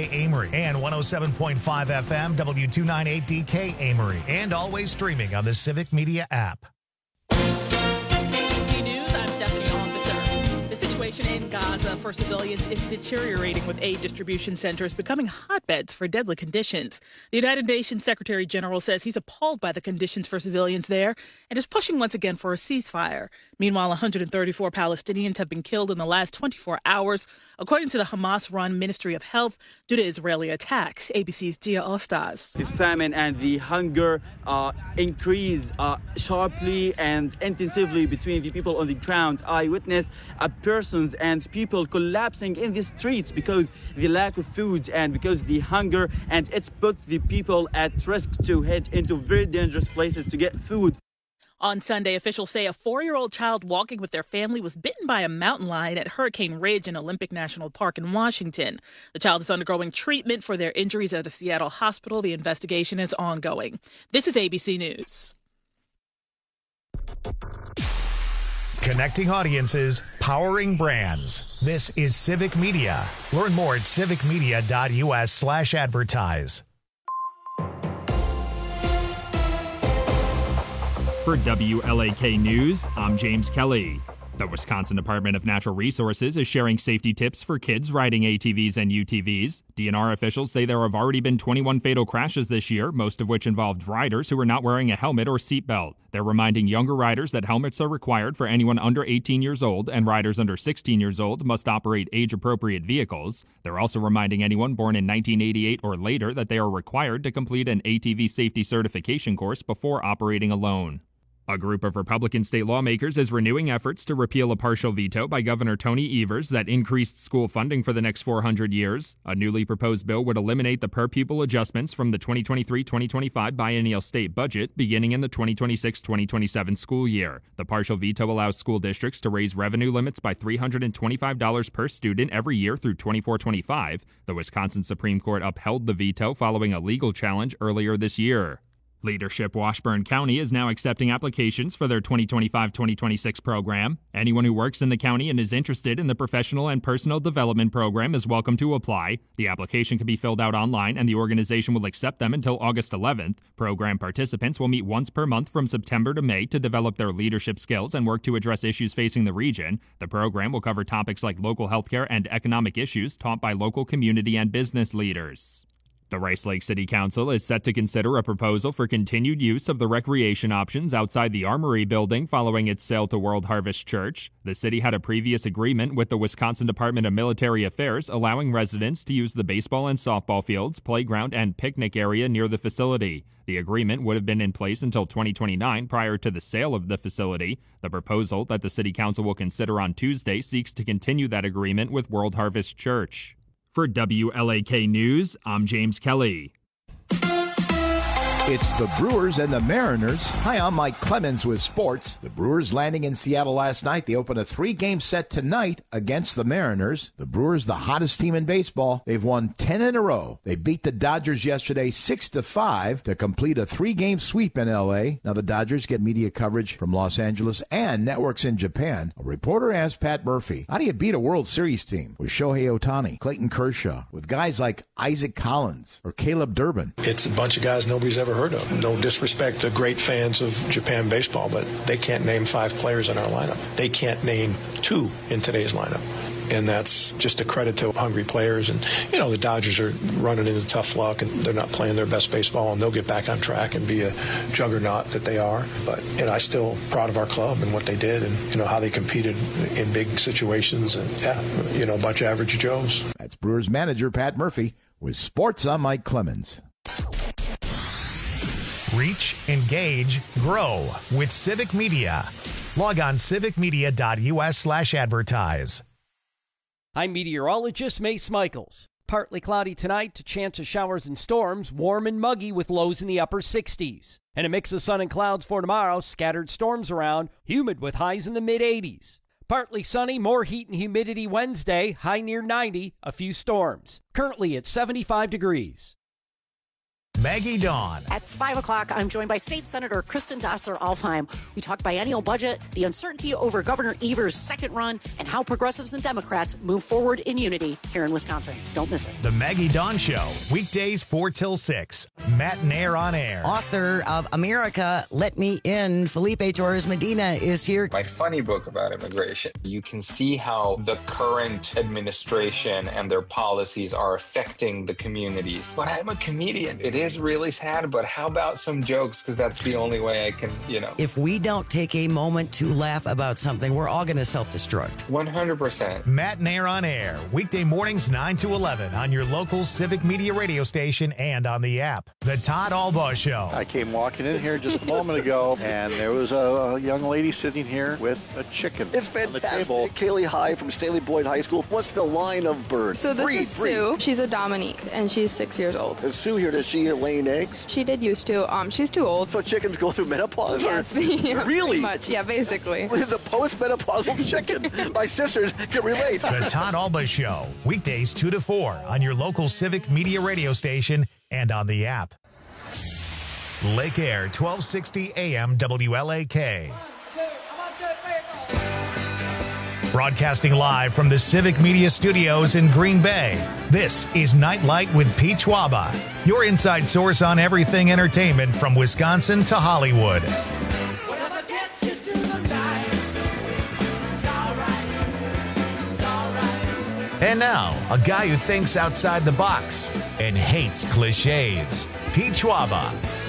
WDK Amory and 107.5 FM W298DK Amory, and always streaming on the Civic Media app. ABC News, I'm Stephanie Officer. The situation in Gaza for civilians is deteriorating, with aid distribution centers becoming hotbeds for deadly conditions. The United Nations Secretary General says he's appalled by the conditions for civilians there and is pushing once again for a ceasefire. Meanwhile, 134 Palestinians have been killed in the last 24 hours, according to the Hamas-run Ministry of Health, due to Israeli attacks. ABC's Dia Ostaz. The famine and the hunger increase sharply and intensively between the people on the ground. I witnessed persons and people collapsing in the streets because the lack of food and because the hunger, and it's put the people at risk to head into very dangerous places to get food. On Sunday, officials say a 4-year-old child walking with their family was bitten by a mountain lion at Hurricane Ridge in Olympic National Park in Washington. The child is undergoing treatment for their injuries at a Seattle hospital. The investigation is ongoing. This is ABC News. Connecting audiences, powering brands. This is Civic Media. Learn more at civicmedia.us/advertise. For WLAK News, I'm James Kelly. The Wisconsin Department of Natural Resources is sharing safety tips for kids riding ATVs and UTVs. DNR officials say there have already been 21 fatal crashes this year, most of which involved riders who were not wearing a helmet or seatbelt. They're reminding younger riders that helmets are required for anyone under 18 years old, and riders under 16 years old must operate age-appropriate vehicles. They're also reminding anyone born in 1988 or later that they are required to complete an ATV safety certification course before operating alone. A group of Republican state lawmakers is renewing efforts to repeal a partial veto by Governor Tony Evers that increased school funding for the next 400 years. A newly proposed bill would eliminate the per-pupil adjustments from the 2023-2025 biennial state budget beginning in the 2026-2027 school year. The partial veto allows school districts to raise revenue limits by $325 per student every year through 24-25. The Wisconsin Supreme Court upheld the veto following a legal challenge earlier this year. Leadership Washburn County is now accepting applications for their 2025-2026 program. Anyone who works in the county and is interested in the professional and personal development program is welcome to apply. The application can be filled out online, and the organization will accept them until August 11th. Program participants will meet once per month from September to May to develop their leadership skills and work to address issues facing the region. The program will cover topics like local healthcare and economic issues taught by local community and business leaders. The Rice Lake City Council is set to consider a proposal for continued use of the recreation options outside the Armory building following its sale to World Harvest Church. The city had a previous agreement with the Wisconsin Department of Military Affairs allowing residents to use the baseball and softball fields, playground, and picnic area near the facility. The agreement would have been in place until 2029 prior to the sale of the facility. The proposal that the City Council will consider on Tuesday seeks to continue that agreement with World Harvest Church. For WLAK News, I'm James Kelly. It's the Brewers and the Mariners. Hi, I'm Mike Clemens with sports. The Brewers landing in Seattle last night. They open a 3-game set tonight against the Mariners. The Brewers, the hottest team in baseball. They've won 10 in a row. They beat the Dodgers yesterday 6-5 to complete a 3-game sweep in L.A. Now the Dodgers get media coverage from Los Angeles and networks in Japan. A reporter asked Pat Murphy, how do you beat a World Series team with Shohei Ohtani, Clayton Kershaw, with guys like Isaac Collins or Caleb Durbin? It's a bunch of guys nobody's ever heard of. No disrespect to great fans of Japan baseball, but they can't name 5 players in our lineup. They can't name 2 in today's lineup. And that's just a credit to hungry players. And, you know, the Dodgers are running into tough luck, and they're not playing their best baseball, and they'll get back on track and be a juggernaut that they are. But, you know, I'm still proud of our club and what they did and, you know, how they competed in big situations. And, yeah, you know, a bunch of average Joes. That's Brewers manager Pat Murphy with sports. I'm Mike Clemens. Reach, engage, grow with Civic Media. Log on civicmedia.us/advertise. I'm meteorologist Mace Michaels. Partly cloudy tonight to chance of showers and storms, warm and muggy with lows in the upper 60s. And a mix of sun and clouds for tomorrow, scattered storms around, humid with highs in the mid-80s. Partly sunny, more heat and humidity Wednesday, high near 90, a few storms. Currently at 75 degrees. Maggie Dawn. At 5 o'clock, I'm joined by State Senator Kristen Dossler-Alfheim. We talk biennial budget, the uncertainty over Governor Evers' second run, and how progressives and Democrats move forward in unity here in Wisconsin. Don't miss it. The Maggie Dawn Show, weekdays 4 till 6. Matt and Air on Air. Author of America, Let Me In, Felipe Torres Medina is here. My funny book about immigration. You can see how the current administration and their policies are affecting the communities. But I'm a comedian. It is really sad, but how about some jokes? Because that's the only way I can, If we don't take a moment to laugh about something, we're all going to self-destruct. 100%. Matt and Air on Air, weekday mornings 9 to 11 on your local Civic Media radio station and on the app. The Todd Albaugh Show. I came walking in here just a moment ago, and there was a young lady sitting here with a chicken. It's fantastic. On the table. Kaylee High from Staley Boyd High School. What's the line of birds? So this is Sue. She's a Dominique, and she's 6 years old. Is Sue here? Does she laying eggs? She did used to. She's too old. So chickens go through menopause? Yes. Yeah, really? Pretty much. Yeah, basically. It's a post-menopausal chicken. My sisters can relate. The Todd Albaugh Show, weekdays 2 to 4 on your local Civic Media radio station and on the app. Lake Air, 1260 AM WLAK. Broadcasting live from the Civic Media Studios in Green Bay, this is Nightlight with Pete Schwaba, your inside source on everything entertainment from Wisconsin to Hollywood. And now, a guy who thinks outside the box and hates cliches, Pete Schwaba.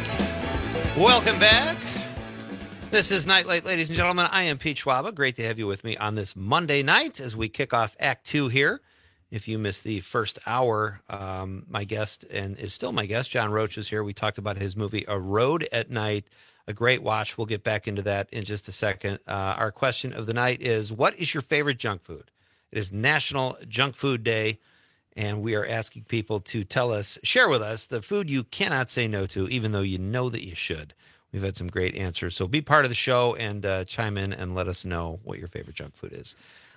Welcome back. This is Nightlight, ladies and gentlemen. I am Pete Schwaba. Great to have you with me on this Monday night as we kick off Act 2 here. If you missed the first hour, my guest, and is still my guest, John Roach, is here. We talked about his movie, A Road at Night. A great watch. We'll get back into that in just a second. Our question of the night is, what is your favorite junk food? It is National Junk Food Day, and we are asking people to share with us the food you cannot say no to, even though you know that you should. We've had some great answers. So be part of the show and chime in and let us know what your favorite junk food is.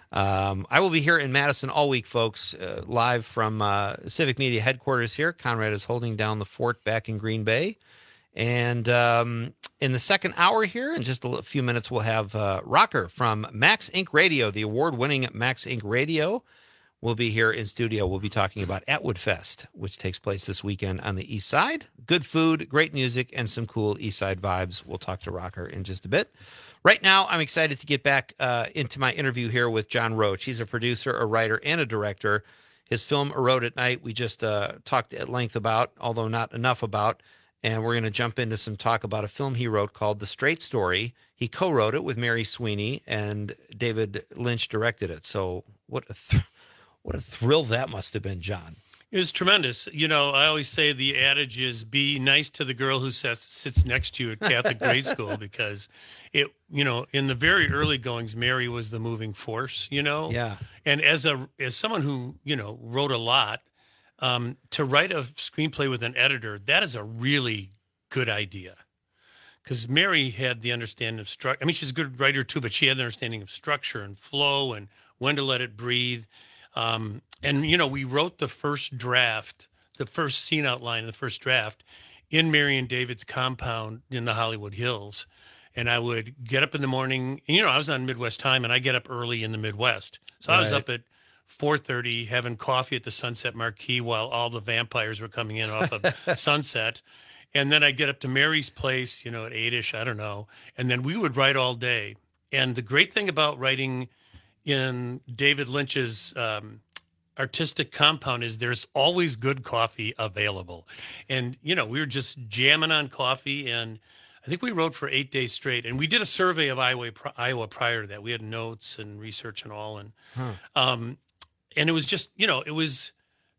I will be here in Madison all week, folks, live from Civic Media headquarters here. Conrad is holding down the fort back in Green Bay. And in the second hour here, in just a few minutes, we'll have Rocker from Max Inc. Radio, the award-winning Max Inc. Radio. We'll be here in studio. We'll be talking about Atwood Fest, which takes place this weekend on the East Side. Good food, great music, and some cool East Side vibes. We'll talk to Rocker in just a bit. Right now, I'm excited to get back into my interview here with John Roach. He's a producer, a writer, and a director. His film, A Road at Night, we just talked at length about, although not enough about, and we're going to jump into some talk about a film he wrote called The Straight Story. He co-wrote it with Mary Sweeney, and David Lynch directed it. So what a thrill that must have been, John. It was tremendous. I always say the adage is be nice to the girl who sits next to you at Catholic grade school, because in the very early goings, Mary was the moving force, Yeah. And as someone who, wrote a lot, to write a screenplay with an editor, that is a really good idea. Because Mary had the understanding of structure. I mean, she's a good writer too, but she had the understanding of structure and flow and when to let it breathe. We wrote the first draft, the first scene outline in the first draft in Mary and David's compound in the Hollywood Hills. And I would get up in the morning, I was on Midwest time, and I get up early in the Midwest. So I was up at 4:30 having coffee at the Sunset Marquee while all the vampires were coming in off of Sunset. And then I'd get up to Mary's place, at 8-ish, I don't know. And then we would write all day. And the great thing about writing in David Lynch's artistic compound is there's always good coffee available. And, we were just jamming on coffee, and I think we wrote for 8 days straight. And we did a survey of Iowa prior to that. We had notes and research and all. And it was just, it was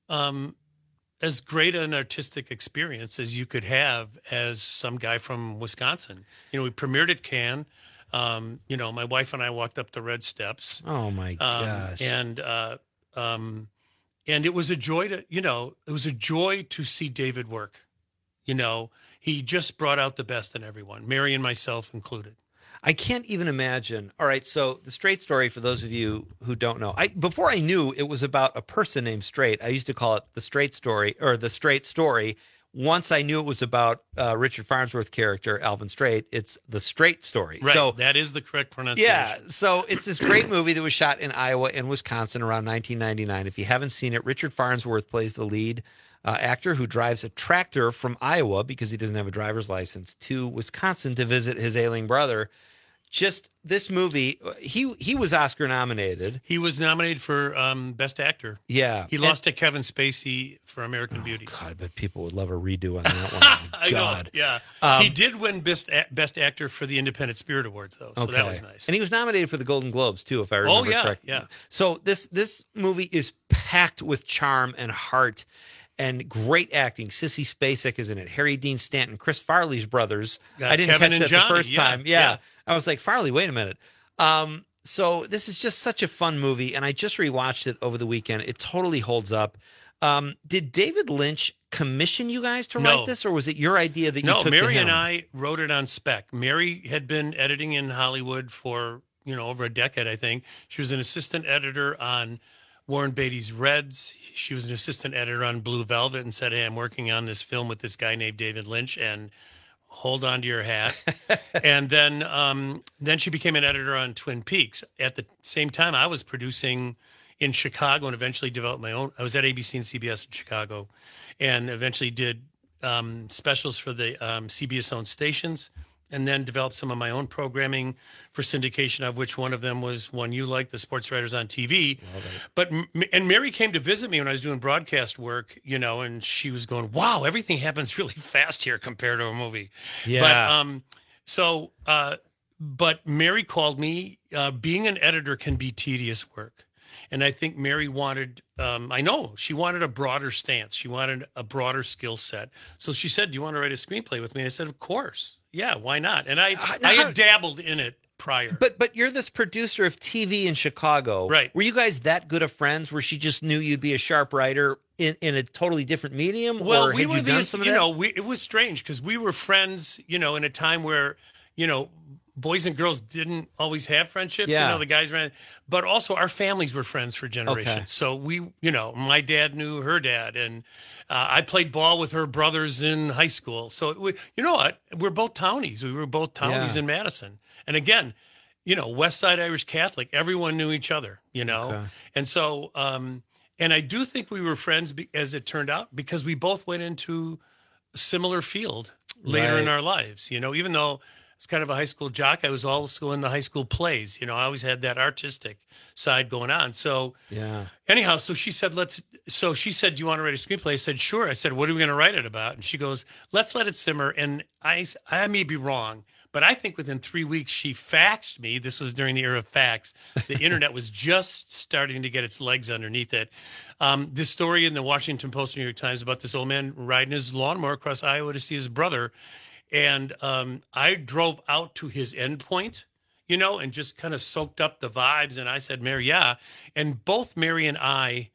as great an artistic experience as you could have as some guy from Wisconsin. We premiered at Cannes. My wife and I walked up the red steps. Oh my gosh. And it was a joy to see David work. He just brought out the best in everyone, Mary and myself included. I can't even imagine. All right, so The Straight Story, for those of you who don't know, before I knew it was about a person named Straight, I used to call it The Straight Story, or The Straight Story, once I knew it was about Richard Farnsworth character, Alvin Straight, it's The Straight Story. Right, So that is the correct pronunciation. yeah, so it's this great movie that was shot in Iowa and Wisconsin around 1999. If you haven't seen it, Richard Farnsworth plays the lead actor who drives a tractor from Iowa because he doesn't have a driver's license to Wisconsin to visit his ailing brother. Just this movie, he was Oscar nominated. He was nominated for Best Actor. Yeah. He lost to Kevin Spacey for American Beauty. God, I bet people would love a redo on that one. Oh, I God. know, yeah. He did win Best Actor for the Independent Spirit Awards, though, so that was nice. And he was nominated for the Golden Globes, too, if I remember correctly. Yeah. So this movie is packed with charm and heart and great acting. Sissy Spacek is in it. Harry Dean Stanton, Chris Farley's brothers. I didn't Kevin catch and that Johnny, the first time. yeah. I was like, Farley, wait a minute. So this is just such a fun movie, and I just rewatched it over the weekend. It totally holds up. Did David Lynch commission you guys to write this, or was it your idea that you took to him? No, Mary and I wrote it on spec. Mary had been editing in Hollywood for, over a decade, I think. She was an assistant editor on Warren Beatty's Reds. She was an assistant editor on Blue Velvet and said, hey, I'm working on this film with this guy named David Lynch, and hold on to your hat. And then she became an editor on Twin Peaks. At the same time, I was producing in Chicago and eventually developed my own. I was at ABC and CBS in Chicago and eventually did specials for the CBS-owned stations, and then developed some of my own programming for syndication, of which one of them was one you like, the Sports Writers on TV. And Mary came to visit me when I was doing broadcast work, and she was going, wow, everything happens really fast here compared to a movie. Yeah. But Mary called me. Being an editor can be tedious work. And I think Mary wanted, she wanted a broader stance. She wanted a broader skill set. So she said, do you want to write a screenplay with me? And I said, of course. Yeah, why not? And I had dabbled in it prior. But you're this producer of TV in Chicago. Right. Were you guys that good of friends where she just knew you'd be a sharp writer in a totally different medium? Well, or had you done some of that? It was strange because we were friends, in a time where, boys and girls didn't always have friendships. Yeah. The guys ran, but also our families were friends for generations. Okay. So we, my dad knew her dad, and I played ball with her brothers in high school. So you know what? We're both townies. We were both townies in Madison. And again, West Side Irish Catholic, everyone knew each other, Okay. And so, and I do think we were friends as it turned out, because we both went into a similar field later in our lives, even though it's kind of a high school jock. I was also in the high school plays. I always had that artistic side going on. So anyhow, so she said, do you want to write a screenplay? I said, sure. I said, what are we going to write it about? And she goes, let's let it simmer. And I may be wrong, but I think within 3 weeks she faxed me. This was during the era of fax. The internet was just starting to get its legs underneath it. This story in the Washington Post, New York Times, about this old man riding his lawnmower across Iowa to see his brother. And I drove out to his endpoint, and just kind of soaked up the vibes. And I said, Mary, yeah. And both Mary and I,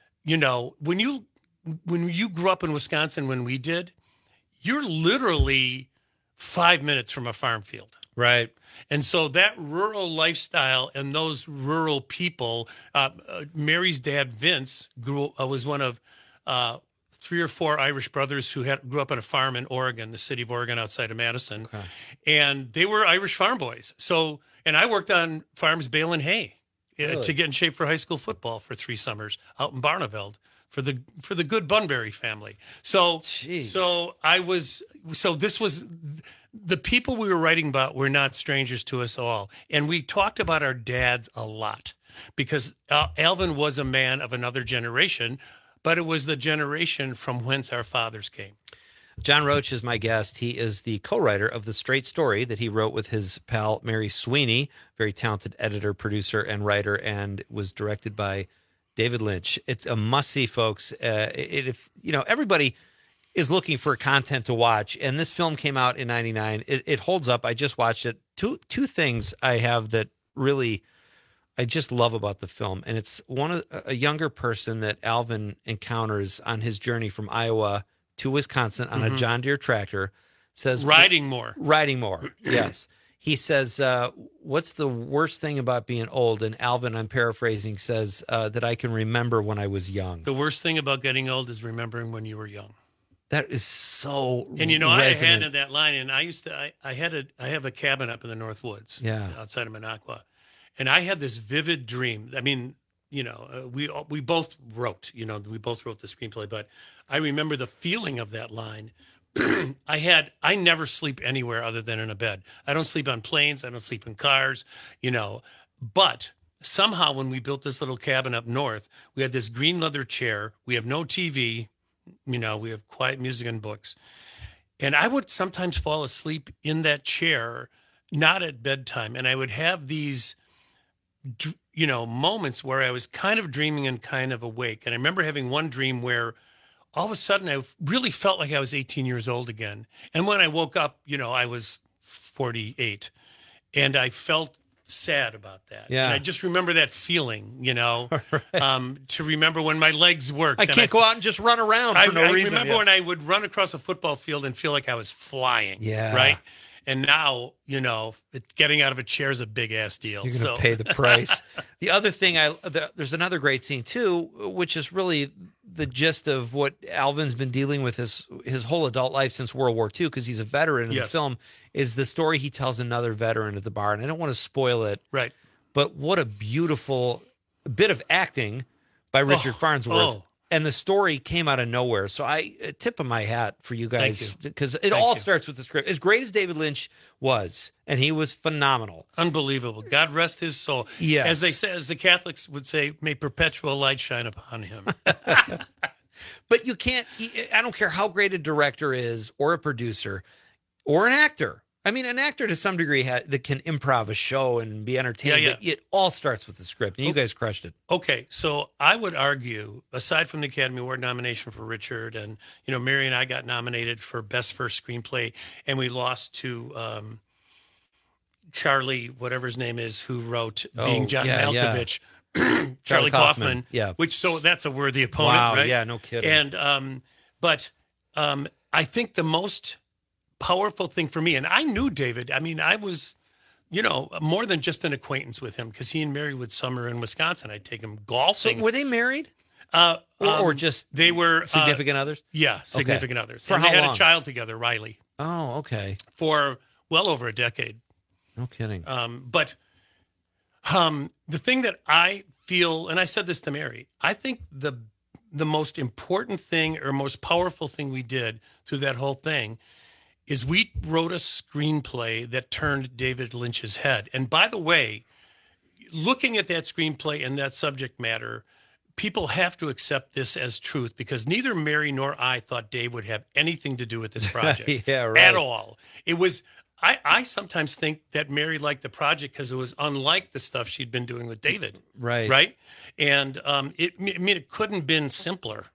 when you grew up in Wisconsin, when we did, you're literally 5 minutes from a farm field. Right. And so that rural lifestyle and those rural people, Mary's dad, Vince, was one of 3 or 4 Irish brothers who grew up on a farm in Oregon, the city of Oregon outside of Madison. Okay. And they were Irish farm boys. So, and I worked on farms baling hay to get in shape for high school football for 3 summers out in Barneveld for the good Bunbury family. So, this was, the people we were writing about were not strangers to us all. And we talked about our dads a lot because Alvin was a man of another generation, but it was the generation from whence our fathers came. John Roach is my guest. He is the co-writer of The Straight Story that he wrote with his pal Mary Sweeney, very talented editor, producer, and writer, and was directed by David Lynch. It's a must-see, folks. Everybody is looking for content to watch, and this film came out in '99. It holds up. I just watched it. Two things I have that really I just love about the film, and it's a younger person that Alvin encounters on his journey from Iowa to Wisconsin on a John Deere tractor. Says riding more, yes. He says, "What's the worst thing about being old?" And Alvin, I'm paraphrasing, says that I can remember when I was young. The worst thing about getting old is remembering when you were young. That is so And resonant. I had in that line, and I have a cabin up in the North Woods, outside of Minocqua, and I had this vivid dream. I mean, we both wrote, we both wrote the screenplay, but I remember the feeling of that line. I never sleep anywhere other than in a bed. I don't sleep on planes. I don't sleep in cars, but somehow when we built this little cabin up north, we had this green leather chair. We have no TV. We have quiet music and books. And I would sometimes fall asleep in that chair, not at bedtime. And I would have these, moments where I was kind of dreaming and kind of awake. And I remember having one dream where all of a sudden I really felt like I was 18 years old again. And when I woke up, I was 48. And I felt sad about that. Yeah. And I just remember that feeling, to remember when my legs worked. I can't go out and just run around for no reason. I remember when I would run across a football field and feel like I was flying. Yeah. Right? And now, getting out of a chair is a big-ass deal. You're going to pay the price. The other thing, there's another great scene, too, which is really the gist of what Alvin's been dealing with his whole adult life since World War II, because he's a veteran in the film, is the story he tells another veteran at the bar. And I don't want to spoil it. Right. But what a beautiful bit of acting by Richard Farnsworth. And the story came out of nowhere. So tip of my hat for you guys, because it all starts with the script. As great as David Lynch was, and he was phenomenal. Unbelievable. God rest his soul. Yes. As they say, as the Catholics would say, may perpetual light shine upon him. But you can't, I don't care how great a director is, or a producer, or an actor. I mean, an actor to some degree that can improv a show and be entertaining, but it all starts with the script, and you guys crushed it. Okay, so I would argue, aside from the Academy Award nomination for Richard, and, Mary and I got nominated for Best First Screenplay, and we lost to Charlie, whatever his name is, who wrote Being John Malkovich. Charlie Kaufman. Yeah. So that's a worthy opponent, wow, right? Yeah, no kidding. And, but I think the most powerful thing for me, and I knew David. I mean, I was, more than just an acquaintance with him, because he and Mary would summer in Wisconsin. I'd take him golfing. So were they married? Or just they were significant others? Yeah, significant others. For and how they had long? a child together, Riley. Oh, okay. For well over a decade. No kidding. But the thing that I feel, and I said this to Mary, I think the most important thing or most powerful thing we did through that whole thing is we wrote a screenplay that turned David Lynch's head. And by the way, looking at that screenplay and that subject matter, people have to accept this as truth, because neither Mary nor I thought Dave would have anything to do with this project at all. It was, I sometimes think that Mary liked the project because it was unlike the stuff she'd been doing with David. Right. Right. And it couldn't have been simpler.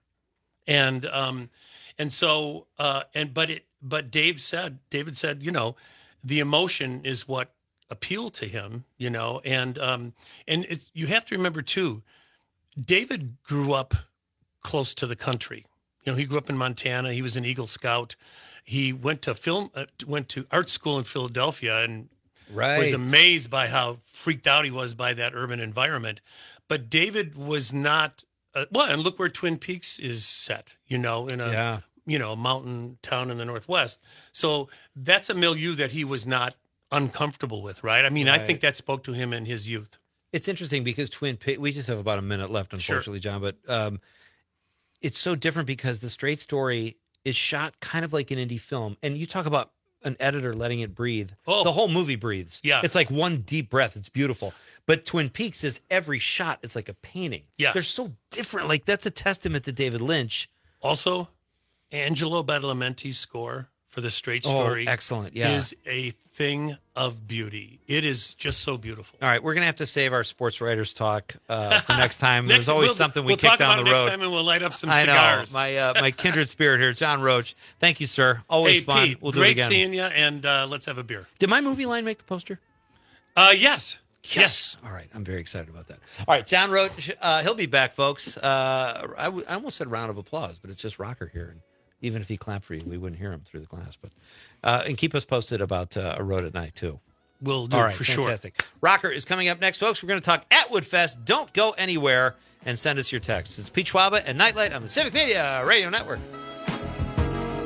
But David said, the emotion is what appealed to him, and it's, you have to remember too, David grew up close to the country. He grew up in Montana. He was an Eagle Scout. He went to art school in Philadelphia, and was amazed by how freaked out he was by that urban environment. But David was not, and look where Twin Peaks is set, in a a mountain town in the Northwest. So that's a milieu that he was not uncomfortable with, right? I mean, I think that spoke to him in his youth. It's interesting because Twin Peaks, we just have about a minute left, unfortunately, John, but it's so different because The Straight Story is shot kind of like an indie film. And you talk about an editor letting it breathe. Oh. The whole movie breathes. Yeah. It's like one deep breath. It's beautiful. But Twin Peaks is every shot is like a painting. Yeah. They're so different. Like, that's a testament to David Lynch. Also, Angelo Badalamenti's score for The Straight Story excellent. is a thing of beauty. It is just so beautiful. All right, we're going to have to save our sports writers talk for next time. There's always something we kick down the road. We'll talk about it next time, and we'll light up some cigars. I know. My kindred spirit here, John Roach. Thank you, sir. Always fun. Pete, we'll do it again. Great seeing you, and let's have a beer. Did my movie line make the poster? Yes. Yes. All right. I'm very excited about that. All right. John Roach, he'll be back, folks. I almost said round of applause, but it's just Rocker here. And even if he clapped for you, we wouldn't hear him through the glass. But and keep us posted about A Road at Night, too. We'll do All right, for fantastic. sure. Rocker is coming up next, folks. We're going to talk Atwood Fest. Don't go anywhere and send us your texts. It's Pete Schwaba and Nightlight on the Civic Media Radio Network.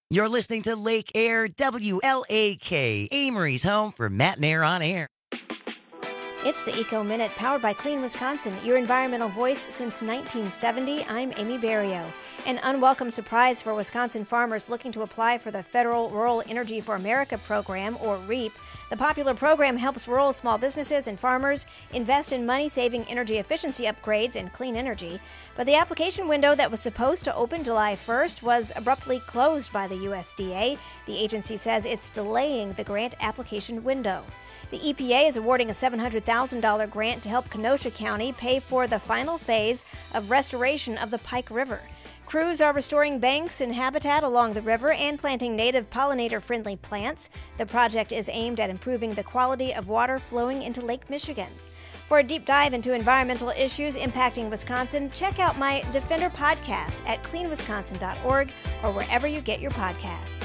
You're listening to Lake Air WLAK, Amory's home for Matt and Air on Air. It's the Eco Minute, powered by Clean Wisconsin, your environmental voice since 1970. I'm Amy Barrio. An unwelcome surprise for Wisconsin farmers looking to apply for the Federal Rural Energy for America program, or REAP. The popular program helps rural small businesses and farmers invest in money-saving energy efficiency upgrades and clean energy. But the application window that was supposed to open July 1st was abruptly closed by the USDA. The agency says it's delaying the grant application window. The EPA is awarding a $700,000 grant to help Kenosha County pay for the final phase of restoration of the Pike River. Crews are restoring banks and habitat along the river and planting native pollinator-friendly plants. The project is aimed at improving the quality of water flowing into Lake Michigan. For a deep dive into environmental issues impacting Wisconsin, check out my Defender podcast at cleanwisconsin.org or wherever you get your podcasts.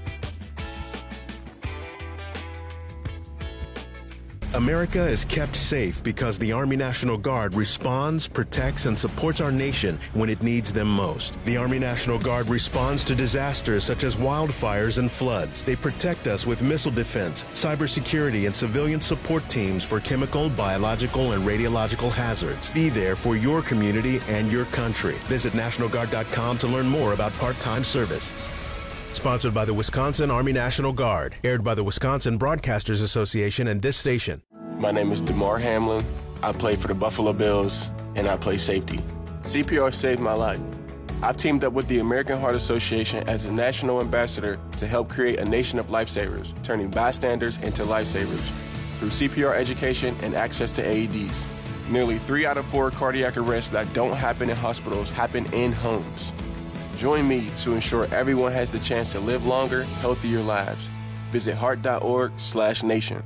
America is kept safe because the Army National Guard responds, protects, and supports our nation when it needs them most. The Army National Guard responds to disasters such as wildfires and floods. They protect us with missile defense, cybersecurity, and civilian support teams for chemical, biological, and radiological hazards. Be there for your community and your country. Visit NationalGuard.com to learn more about part-time service. Sponsored by the Wisconsin Army National Guard. Aired by the Wisconsin Broadcasters Association and this station. My name is DeMar Hamlin. I play for the Buffalo Bills, and I play safety. CPR saved my life. I've teamed up with the American Heart Association as a national ambassador to help create a nation of lifesavers, turning bystanders into lifesavers. Through CPR education and access to AEDs, nearly 3 out of 4 cardiac arrests that don't happen in hospitals happen in homes. Join me to ensure everyone has the chance to live longer, healthier lives. Visit heart.org/nation.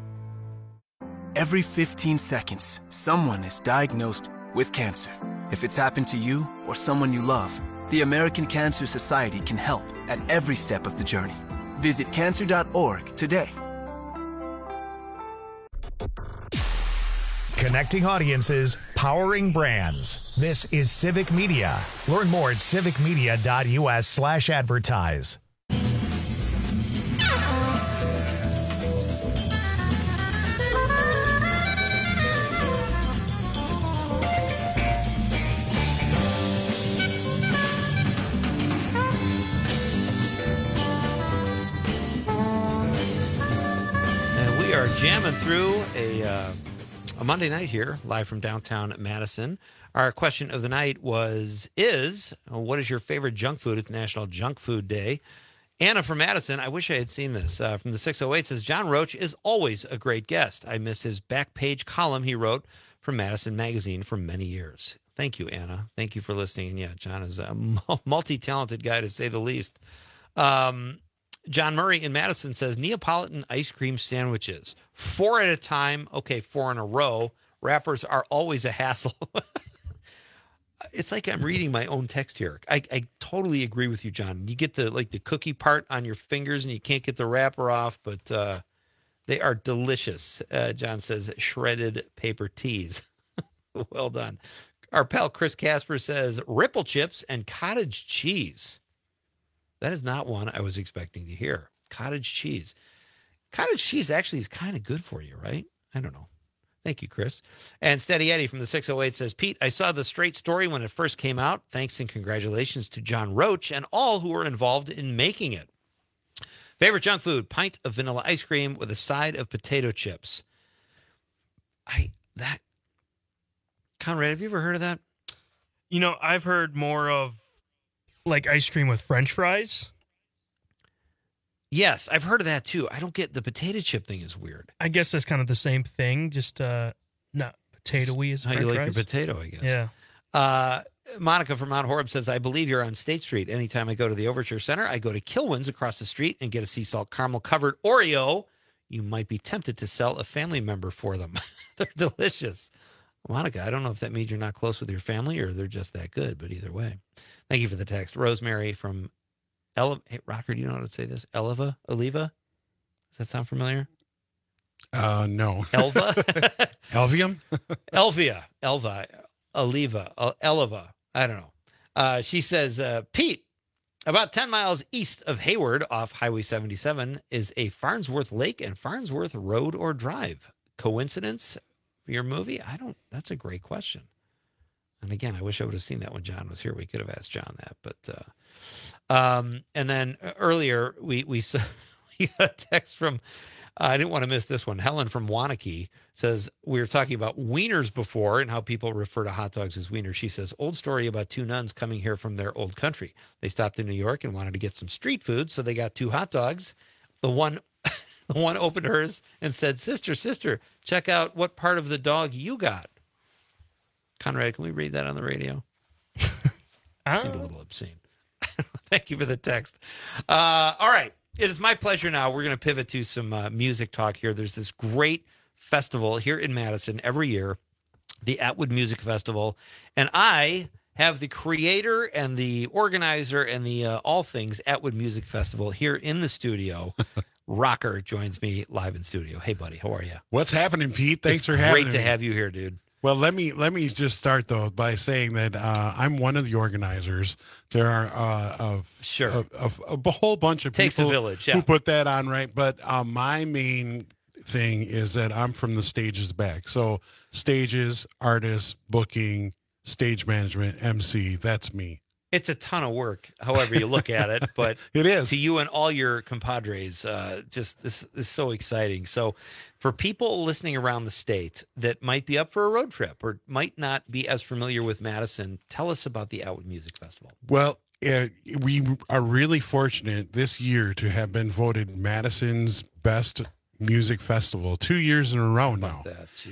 Every 15 seconds, someone is diagnosed with cancer. If it's happened to you or someone you love, the American Cancer Society can help at every step of the journey. Visit cancer.org today. Connecting audiences, powering brands. This is Civic Media. Learn more at civicmedia.us/advertise. And we are jamming through a Monday night here, live from downtown Madison. Our question of the night what is your favorite junk food? It's National Junk Food Day. Anna from Madison, I wish I had seen this. From the 608 says, John Roach is always a great guest. I miss his back page column he wrote for Madison Magazine for many years. Thank you, Anna. Thank you for listening. And yeah, John is a multi-talented guy, to say the least. John Murray in Madison says, Neapolitan ice cream sandwiches. 4 at a time. Okay, 4 in a row. Wrappers are always a hassle. It's like I'm reading my own text here. I totally agree with you, John. You get the cookie part on your fingers and you can't get the wrapper off, but they are delicious. John says, shredded paper teas. Well done. Our pal Chris Casper says, Ripple chips and cottage cheese. That is not one I was expecting to hear. Cottage cheese. Cottage cheese actually is kind of good for you, right? I don't know. Thank you, Chris. And Steady Eddie from the 608 says, Pete, I saw the Straight Story when it first came out. Thanks and congratulations to John Roach and all who were involved in making it. Favorite junk food, pint of vanilla ice cream with a side of potato chips. Conrad, have you ever heard of that? You know, I've heard more of like ice cream with French fries. Yes, I've heard of that too. I don't get the potato chip thing is weird. I guess that's kind of the same thing, just not potato-y as How French you like fries. your potato, I guess. Yeah. Monica from Mount Horeb says, I believe you're on State Street. Anytime I go to the Overture Center, I go to Kilwins across the street and get a sea salt caramel covered Oreo. You might be tempted to sell a family member for them. They're delicious. Monica, I don't know if that means you're not close with your family or they're just that good, but either way. Thank you for the text. Rosemary from Hey, Rocker, do you know how to say this? Oliva? Does that sound familiar? No. Elva? Elvium? Elva. Oliva. Eleva. I don't know. She says, Pete, About 10 miles east of Hayward off Highway 77 is a Farnsworth Lake and Farnsworth Road or Drive. Coincidence for your movie? That's a great question. And again, I wish I would have seen that when John was here. We could have asked John that. But and then earlier we got a text from, I didn't want to miss this one. Helen from Wanakee says, we were talking about wieners before and how people refer to hot dogs as wieners. She says, old story about two nuns coming here from their old country. They stopped in New York and wanted to get some street food, so they got two hot dogs. The one opened hers and said, sister, check out what part of the dog you got. Conrad, can we read that on the radio? Seemed a little obscene. Thank you for the text. All right. It is my pleasure now. We're going to pivot to some music talk here. There's this great festival here in Madison every year, the Atwood Music Festival. And I have the creator and the organizer and the all things Atwood Music Festival here in the studio. Rocker joins me live in studio. Hey, buddy. How are you? What's happening, Pete? Thanks for having me. Great to have you here, dude. Well, let me just start, though, by saying that I'm one of the organizers. There are a whole bunch of Takes a people village, yeah. who put that on, right? But my main thing is that I'm from the stages back. So stages, artists, booking, stage management, MC, that's me. It's a ton of work, however you look at it, but it is. To you and all your compadres, just this is so exciting. So for people listening around the state that might be up for a road trip or might not be as familiar with Madison, tell us about the Atwood Music Festival. Well, we are really fortunate this year to have been voted Madison's best music festival 2 years in a row now.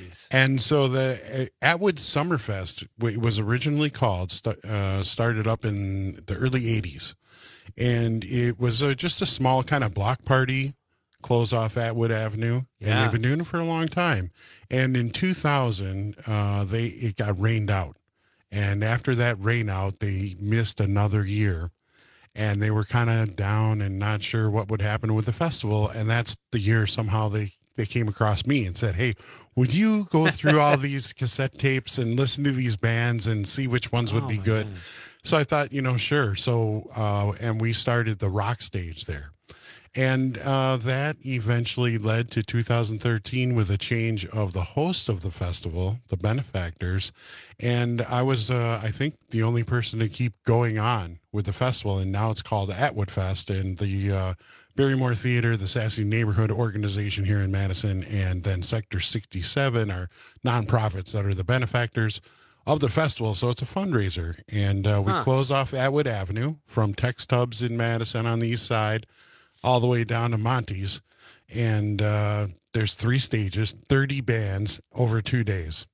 And so the Atwood Summerfest was originally called, started up in the early 80s. And it was just a small kind of block party, close off Atwood Avenue. Yeah. And they've been doing it for a long time. And in 2000, it got rained out. And after that rain out, they missed another year. And they were kind of down and not sure what would happen with the festival. And that's the year somehow they came across me and said, hey, would you go through all these cassette tapes and listen to these bands and see which ones would be good? goodness. So I thought, sure. So, and we started the rock stage there. And that eventually led to 2013 with a change of the host of the festival, the Benefactors. And I was, I think, the only person to keep going on with the festival. And now it's called Atwood Fest. And the Barrymore Theater, the Sassy Neighborhood Organization here in Madison, and then Sector 67 are nonprofits that are the benefactors of the festival. So it's a fundraiser. And we closed off Atwood Avenue from Tex Tubbs in Madison on the east side all the way down to Monty's. And there's 3 stages, 30 bands over 2 days.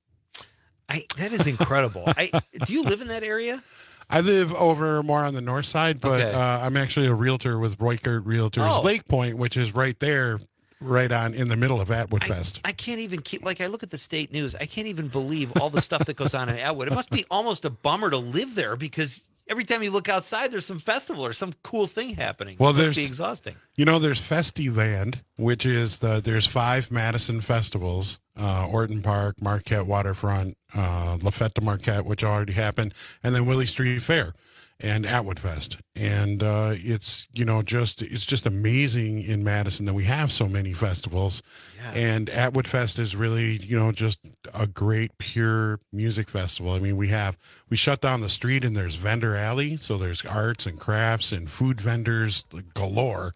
That is incredible. Do you live in that area? I live over more on the north side, but Okay. I'm actually a realtor with Roykert Realtors Lake Point, which is right there, right on in the middle of Atwood Fest. I can't even keep, I look at the state news. I can't even believe all the stuff that goes on in Atwood. It must be almost a bummer to live there because every time you look outside, there's some festival or some cool thing happening. Well, it must there's be exhausting. There's Festiland, which is there's 5 Madison festivals, Orton Park, Marquette Waterfront, La Fête de Marquette, which already happened, and then Willie Street Fair and Atwood Fest. And it's just amazing in Madison that we have so many festivals. Yeah. And Atwood Fest is really, just a great pure music festival. I mean, we shut down the street and there's vendor alley. So there's arts and crafts and food vendors galore.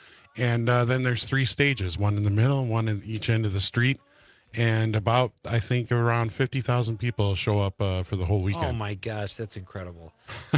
And then there's 3 stages, one in the middle, one in each end of the street. And about, I think, around 50,000 people show up for the whole weekend. Oh, my gosh. That's incredible.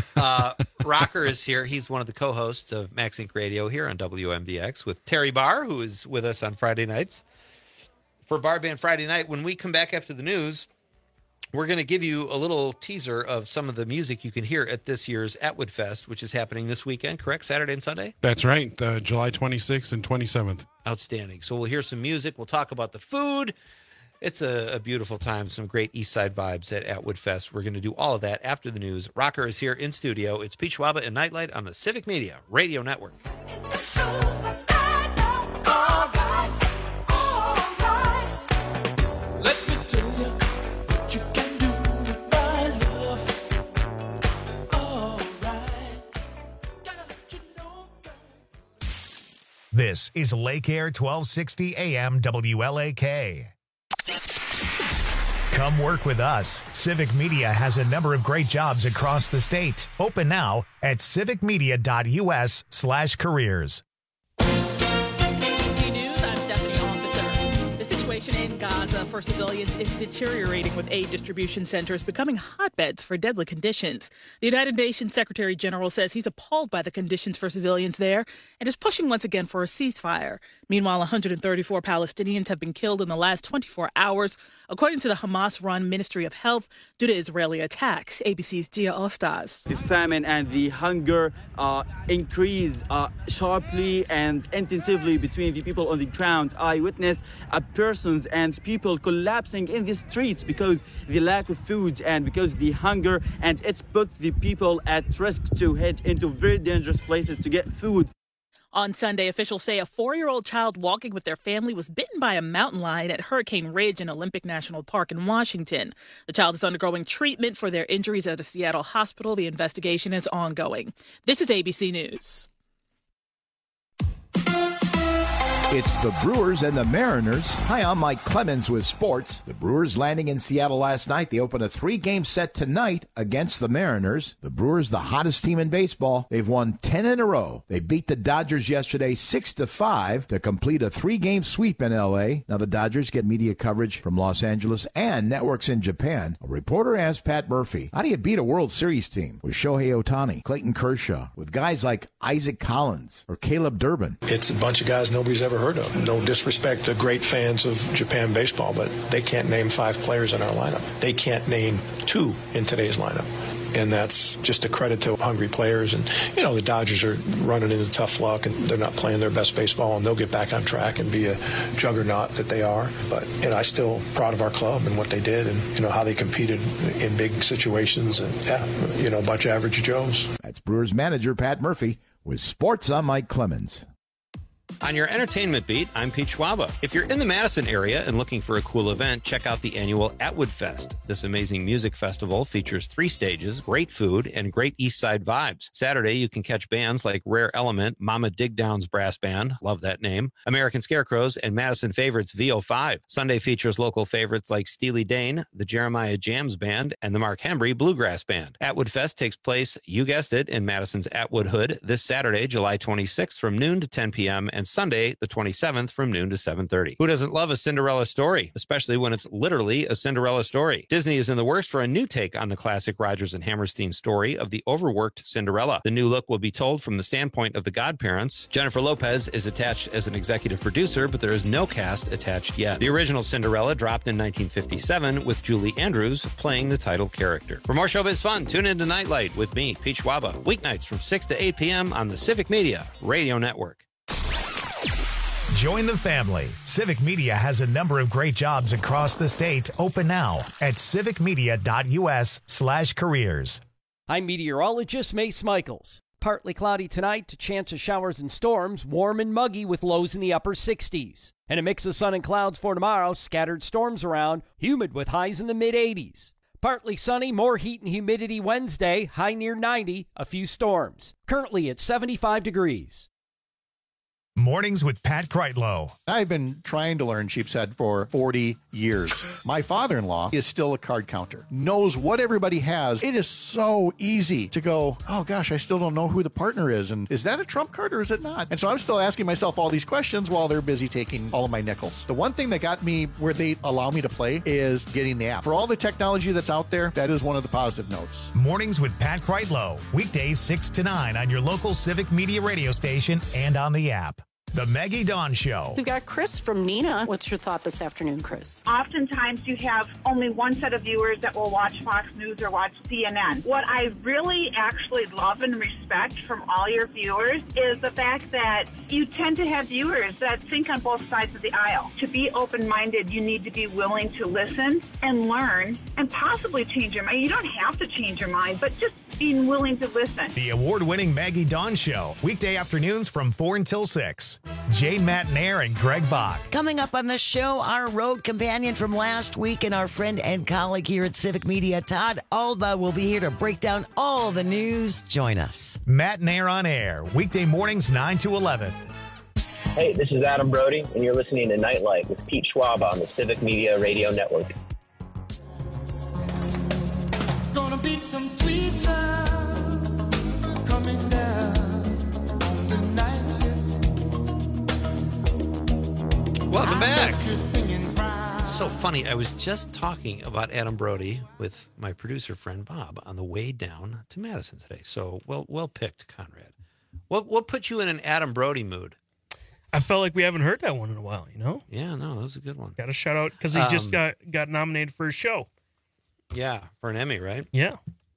Rocker is here. He's one of the co-hosts of Max Inc. Radio here on WMBX with Terry Barr, who is with us on Friday nights for Bar Band Friday Night. When we come back after the news, we're going to give you a little teaser of some of the music you can hear at this year's Atwood Fest, which is happening this weekend, correct? Saturday and Sunday? That's right. July 26th and 27th. Outstanding. So we'll hear some music. We'll talk about the food. It's a beautiful time. Some great East Side vibes at Atwood Fest. We're going to do all of that after the news. Rocker is here in studio. It's Pete Schwaba and Nightlight on the Civic Media Radio Network. This is Lake Air 1260 AM WLAK. Come work with us. Civic Media has a number of great jobs across the state. Open now at civicmedia.us/careers. ABC News, I'm Stephanie Officer. The situation in Gaza for civilians is deteriorating, with aid distribution centers becoming hotbeds for deadly conditions. The United Nations Secretary General says he's appalled by the conditions for civilians there and is pushing once again for a ceasefire. Meanwhile, 134 Palestinians have been killed in the last 24 hours, according to the Hamas-run Ministry of Health, due to Israeli attacks. ABC's Dia Ostaz. The famine and the hunger increase sharply and intensively between the people on the ground. I witnessed persons and people collapsing in the streets because the lack of food and because the hunger, and it's put the people at risk to head into very dangerous places to get food. On Sunday, officials say a 4-year-old child walking with their family was bitten by a mountain lion at Hurricane Ridge in Olympic National Park in Washington. The child is undergoing treatment for their injuries at a Seattle hospital. The investigation is ongoing. This is ABC News. It's the Brewers and the Mariners. Hi, I'm Mike Clemens with sports. The Brewers landing in Seattle last night. They open a 3-game set tonight against the Mariners. The Brewers, the hottest team in baseball. They've won 10 in a row. They beat the Dodgers yesterday 6-5 to complete a 3-game sweep in L.A. Now the Dodgers get media coverage from Los Angeles and networks in Japan. A reporter asked Pat Murphy, how do you beat a World Series team with Shohei Ohtani, Clayton Kershaw, with guys like Isaac Collins or Caleb Durbin? It's a bunch of guys nobody's ever heard of. No disrespect to great fans of Japan baseball, but they can't name 5 players in our lineup. They can't name 2 in today's lineup. And that's just a credit to hungry players. And, you know, the Dodgers are running into tough luck, and they're not playing their best baseball, and they'll get back on track and be a juggernaut that they are. But, you know, I'm still proud of our club and what they did and, you know, how they competed in big situations. And, yeah, you know, a bunch of average Joes. That's Brewers manager Pat Murphy with sports. I'm Mike Clemens. On your entertainment beat, I'm Pete Schwaba. If you're in the Madison area and looking for a cool event, check out the annual Atwood Fest. This amazing music festival features 3 stages, great food, and great East Side vibes. Saturday, you can catch bands like Rare Element, Mama Digdown's Brass Band, love that name, American Scarecrows, and Madison favorites VO5. Sunday features local favorites like Steely Dan, the Jeremiah Jams Band, and the Mark Hembry Bluegrass Band. Atwood Fest takes place, you guessed it, in Madison's Atwood Hood this Saturday, July 26th from noon to 10 p.m., and Sunday, the 27th, from noon to 7:30. Who doesn't love a Cinderella story, especially when it's literally a Cinderella story? Disney is in the works for a new take on the classic Rodgers and Hammerstein story of the overworked Cinderella. The new look will be told from the standpoint of the godparents. Jennifer Lopez is attached as an executive producer, but there is no cast attached yet. The original Cinderella dropped in 1957 with Julie Andrews playing the title character. For more showbiz fun, tune in to Nightlight with me, Pete Schwaba, weeknights from 6 to 8 p.m. on the Civic Media Radio Network. Join the family. Civic Media has a number of great jobs across the state. Open now at civicmedia.us/careers. I'm meteorologist Mace Michaels. Partly cloudy tonight to chance of showers and storms, warm and muggy with lows in the upper 60s. And a mix of sun and clouds for tomorrow, scattered storms around, humid with highs in the mid-80s. Partly sunny, more heat and humidity Wednesday, high near 90, a few storms. Currently at 75 degrees. Mornings with Pat Kreitlow. I've been trying to learn Sheepshead for 40 years. My father-in-law is still a card counter, knows what everybody has. It is so easy to go, oh gosh, I still don't know who the partner is. And is that a trump card or is it not? And so I'm still asking myself all these questions while they're busy taking all of my nickels. The one thing that got me where they allow me to play is getting the app. For all the technology that's out there, that is one of the positive notes. Mornings with Pat Kreitlow. Weekdays 6 to 9 on your local Civic Media radio station and on the app. The Maggie Dawn Show. We've got Chris from Nina. What's your thought this afternoon, Chris? Oftentimes you have only one set of viewers that will watch Fox News or watch CNN. What I really actually love and respect from all your viewers is the fact that you tend to have viewers that think on both sides of the aisle. To be open-minded, you need to be willing to listen and learn and possibly change your mind. You don't have to change your mind, but just being willing to listen. The award-winning Maggie Dawn Show. Weekday afternoons from 4 until 6. Jane Matnair and Greg Bach. Coming up on the show, our road companion from last week and our friend and colleague here at Civic Media, Todd Alba, will be here to break down all the news. Join us. Matnair on Air. Weekday mornings 9 to 11. Hey, this is Adam Brody, and you're listening to Nightlight with Pete Schwab on the Civic Media Radio Network. Gonna be some sweet sounds coming down on the night shift. Welcome back. So funny. I was just talking about Adam Brody with my producer friend Bob on the way down to Madison today. So well picked, Conrad. What put you in an Adam Brody mood? I felt like we haven't heard that one in a while, you know? Yeah, no, that was a good one. Got a shout out because he just got nominated for a show. Yeah, for an Emmy, right? Yeah.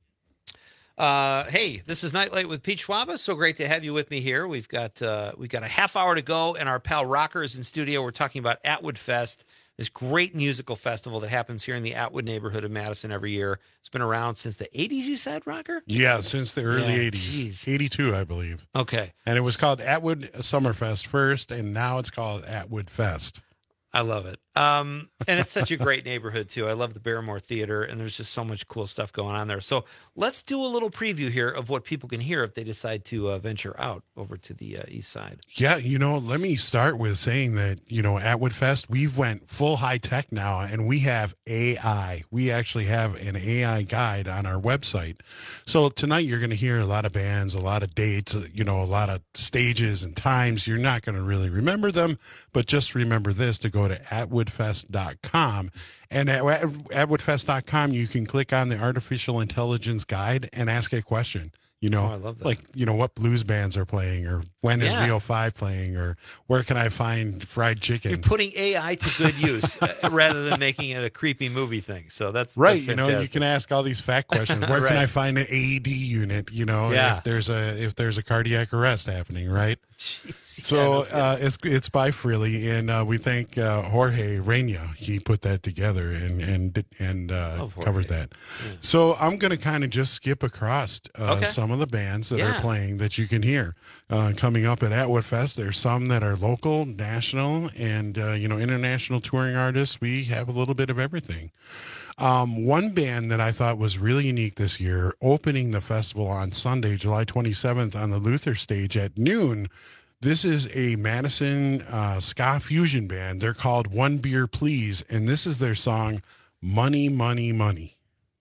Hey, this is Nightlight with Pete Schwab. So great to have you with me here. We've got a half hour to go, and our pal Rocker is in studio. We're talking about Atwood Fest, this great musical festival that happens here in the Atwood neighborhood of Madison every year. It's been around since the 80s, you said, Rocker? Yeah, since the early 80s. Geez. 82, I believe. Okay. And it was called Atwood Summerfest first, and now it's called Atwood Fest. I love it. And it's such a great neighborhood, too. I love the Barrymore Theater, and there's just so much cool stuff going on there. So let's do a little preview here of what people can hear if they decide to venture out over to the east side. Yeah, let me start with saying that, Atwood Fest, we've went full high tech now, and we have AI. We actually have an AI guide on our website. So tonight you're going to hear a lot of bands, a lot of dates, a lot of stages and times. You're not going to really remember them, but just remember this, to go to atwoodfest.com. And at atwoodfest.com, you can click on the artificial intelligence guide and ask a question. I love that. Like, what blues bands are playing, or when is Rio 5 playing, or where can I find fried chicken? You're putting AI to good use rather than making it a creepy movie thing. So that's right. That's you can ask all these fact questions. Where Right. can I find an AED unit? If there's a cardiac arrest happening, right? Jeez, so it's by Freely, and we thank Jorge Reina. He put that together and covered that. Yeah. So I'm going to kind of just skip across some of the bands that are playing that you can hear coming up at Atwood Fest. There's some that are local, national, and international touring artists. We have a little bit of everything. One band that I thought was really unique this year, opening the festival on Sunday, July 27th on the Luther stage at noon. This is a Madison ska fusion band. They're called One Beer Please, and this is their song, Money, Money, Money.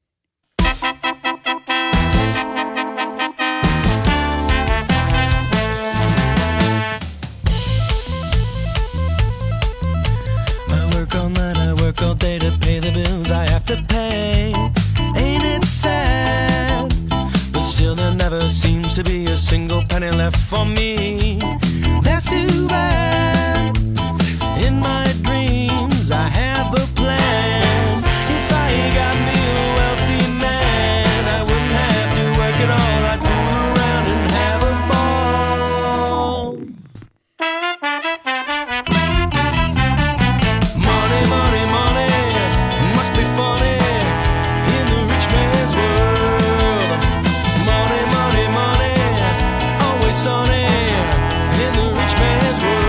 I work all day to pay the bills I have to pay. Ain't it sad? But still there never seems to be a single penny left for me. That's too bad. In my dreams I have a plan. If I got me a wealthy man, I wouldn't have to work at all. I'd fool around and have a ball. Money, money, money must be funny in the rich man's world. Money, money, money, always sunny in the rich man's world.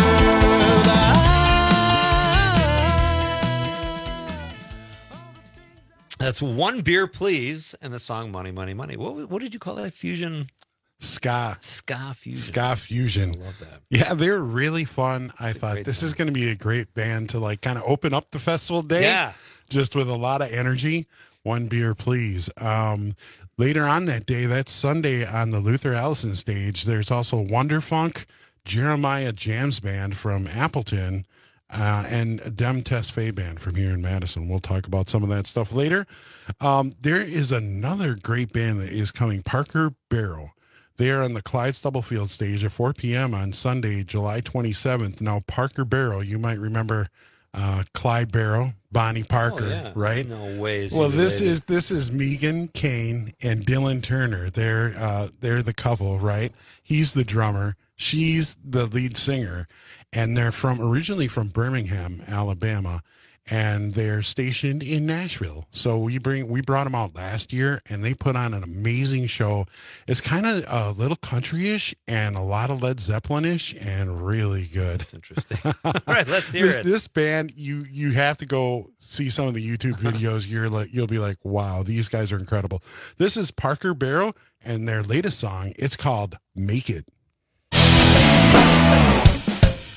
That's One Beer Please, and the song Money, Money, Money. What did you call that? Fusion? Ska fusion. Ska fusion. I love that. Yeah, they're really fun. I thought this is going to be a great band to kind of open up the festival day. Yeah. Just with a lot of energy. One Beer Please. Later on that day, that's Sunday on the Luther Allison stage, there's also Wonderfunk, Jeremiah Jams Band from Appleton, and Dem Test Fay Band from here in Madison. We'll talk about some of that stuff later. There is another great band that is coming, Parker Barrow. They are on the Clyde Stubblefield stage at 4 p.m. on Sunday, July 27th. Now, Parker Barrow, you might remember Clyde Barrow, Bonnie Parker, right? No ways. Well, this is Megan Kane and Dylan Turner. They're the couple, right? He's the drummer. She's the lead singer, and they're originally from Birmingham, Alabama, and they're stationed in Nashville. So we brought them out last year, and they put on an amazing show. It's kind of a little country-ish and a lot of Led Zeppelin-ish and really good. That's interesting. All right, let's hear it. This band, you have to go see some of the YouTube videos. You'll be like, wow, these guys are incredible. This is Parker Barrow and their latest song. It's called Make It.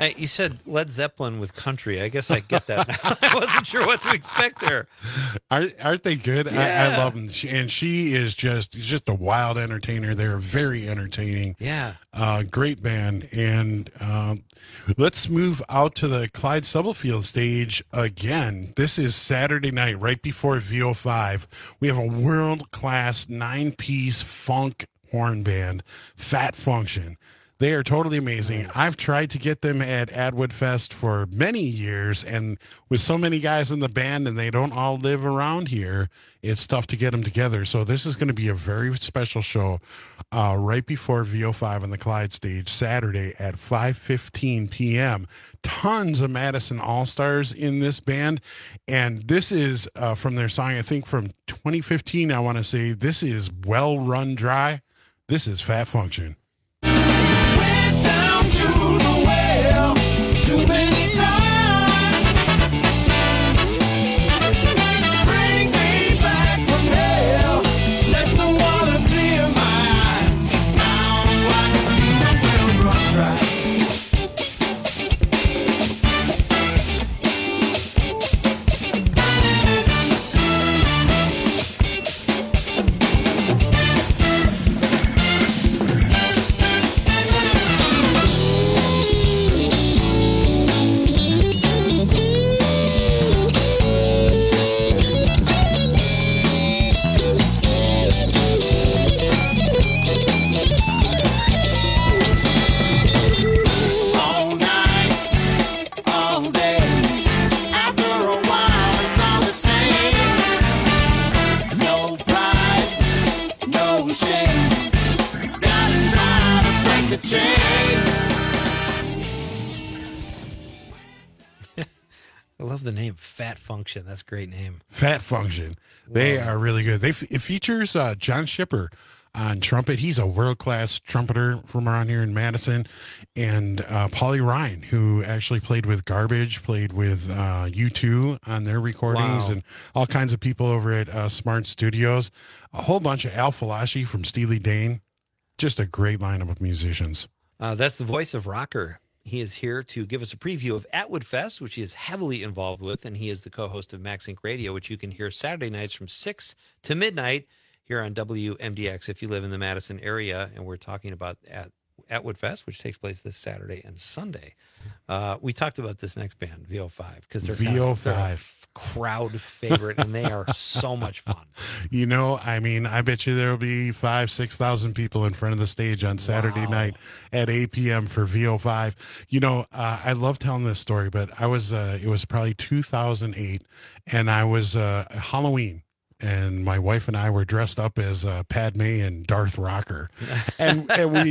You said Led Zeppelin with country. I guess I get that now. I wasn't sure what to expect there. Aren't they good? Yeah. I love them. She is just a wild entertainer. They're very entertaining. Yeah. Great band. And let's move out to the Clyde Stubblefield stage again. This is Saturday night, right before VO5. We have a world-class 9-piece funk horn band, Fat Function. They are totally amazing. Nice. I've tried to get them at Atwood Fest for many years, and with so many guys in the band and they don't all live around here, it's tough to get them together. So this is going to be a very special show right before VO5 on the Clyde stage, Saturday at 5:15 p.m. Tons of Madison All-Stars in this band, and this is from their song, I think from 2015, I want to say. This is Well Run Dry. This is Fat Function. Down to the well too many times. Bring me back from hell. Let the water clear my eyes. Now I can see the well run dry. I love the name Fat Function. That's a great name. Fat Function. They are really good. It features John Schipper on trumpet. He's a world-class trumpeter from around here in Madison. And Paulie Ryan, who actually played with Garbage, played with U2 on their recordings, and all kinds of people over at Smart Studios. A whole bunch of Al Falashi from Steely Dan. Just a great lineup of musicians. That's the voice of Rocker. He is here to give us a preview of Atwood Fest, which he is heavily involved with, and he is the co-host of MaxInc Radio, which you can hear Saturday nights from 6 to midnight here on WMDX if you live in the Madison area. And we're talking about Atwood Fest, which takes place this Saturday and Sunday. We talked about this next band, VO5, because they're they're a crowd favorite, and they are so much fun. You know, I mean, I bet you there'll be 5,000-6,000 people in front of the stage on Saturday night at 8 p.m. for VO5. You know, I love telling this story, but I was, it was probably 2008, and I was Halloween. And my wife and I were dressed up as Padme and Darth Rocker. And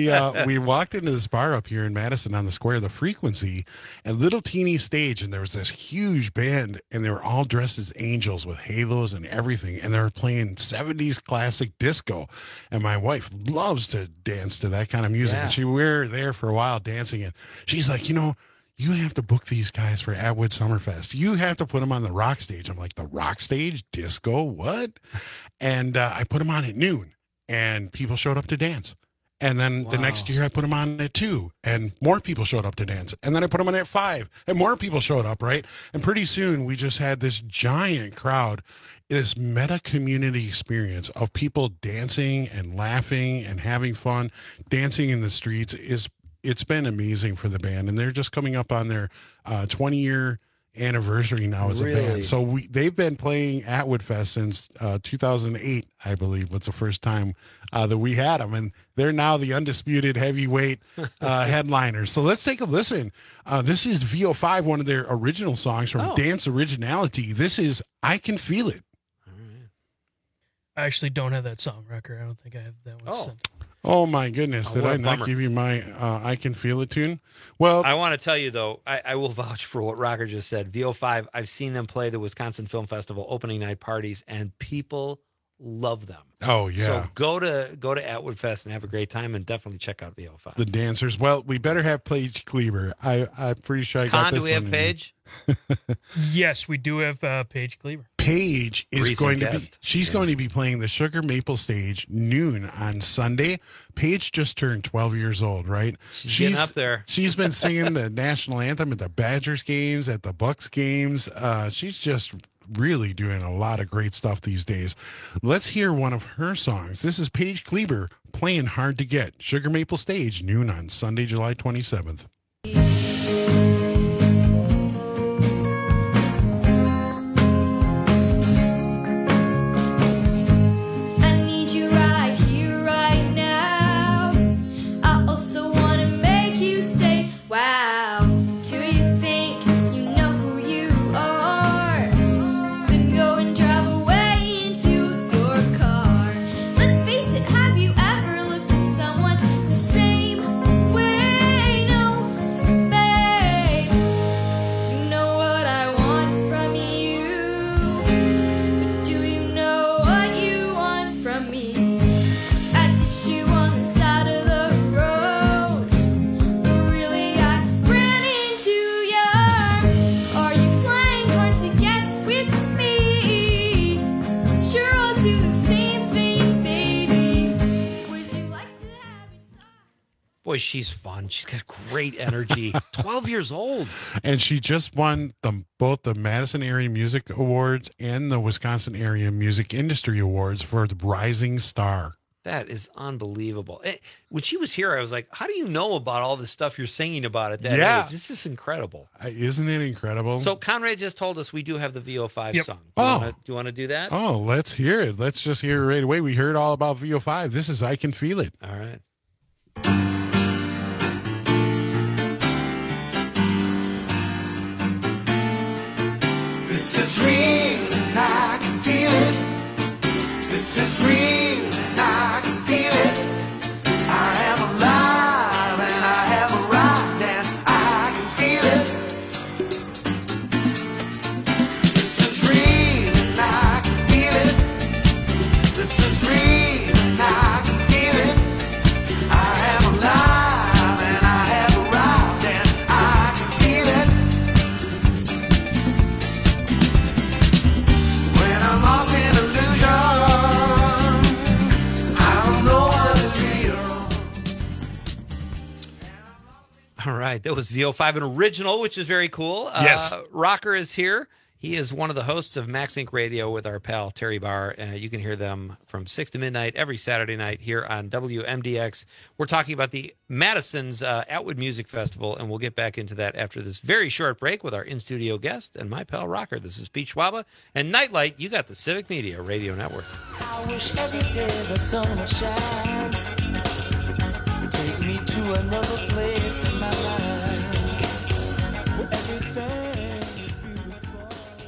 we walked into this bar up here in Madison on the square, The Frequency, a little teeny stage. And there was this huge band, and they were all dressed as angels with halos and everything. And they were playing 70s classic disco. And my wife loves to dance to that kind of music. Yeah. And we were there for a while dancing. And she's like, you know, you have to book these guys for Atwood Summerfest. You have to put them on the rock stage. I'm like, the rock stage? Disco? What? And I put them on at noon, and people showed up to dance. And then the next year I put them on at 2, and more people showed up to dance. And then I put them on at 5, and more people showed up, right? And pretty soon we just had this giant crowd, this meta community experience of people dancing and laughing and having fun. Dancing in the streets it's been amazing for the band, and they're just coming up on their 20-year anniversary now as a band. So they've been playing Atwood Fest since 2008, I believe, was the first time that we had them, and they're now the undisputed heavyweight headliners. So let's take a listen. This is VO5, one of their original songs from Dance Originality. This is I Can Feel It. I actually don't have that song, Rocker. I don't think I have that one sent. Oh, my goodness. Did I not give you my I Can Feel It tune? Well, I want to tell you, though, I will vouch for what Rocker just said. VO5, I've seen them play the Wisconsin Film Festival opening night parties, and people love them. Oh, yeah. So go to Atwood Fest and have a great time, and definitely check out VO5. The dancers. Well, we better have Paige Kleber. I'm pretty sure I got this do we have one. Paige? Yes, we do have Paige Kleber. Paige is Recent going guest. to be. She's going to be playing the Sugar Maple Stage noon on Sunday. Paige just turned 12 years old, right? She's getting up there. She's been singing the national anthem at the Badgers games, at the Bucks games. She's just really doing a lot of great stuff these days. Let's hear one of her songs. This is Paige Kleber playing Hard to Get. Sugar Maple Stage noon on Sunday, July 27th. Boy, she's fun. She's got great energy. 12 years old. And she just won both the Madison Area Music Awards and the Wisconsin Area Music Industry Awards for the Rising Star. That is unbelievable. When she was here, I was like, how do you know about all the stuff you're singing about at that age? This is incredible. Isn't it incredible? So Conrad just told us we do have the VO5 song. Do you want to do that? Oh, let's hear it. Let's just hear it right away. We heard all about VO5. This is I Can Feel It. All right. This is real, and I can feel it. This is real, and I can feel it. I am alive, and I have arrived, and I can feel it. This is real, and I can feel it. This is real, and I can feel it. I am alive, and I have arrived, and I can feel it. When I'm lost in illusion, I don't know what is real. All right. That was VO5, an original, which is very cool. Yes. Rocker is here. He is one of the hosts of Max Inc. Radio with our pal Terry Barr. You can hear them from 6 to midnight every Saturday night here on WMDX. We're talking about the Madison's Atwood Music Festival, and we'll get back into that after this very short break with our in-studio guest and my pal Rocker. This is Pete Schwaba. And Nightlight, you got the Civic Media Radio Network. I wish every day the sun would shine. Take me to another place in my life where everything is beautiful.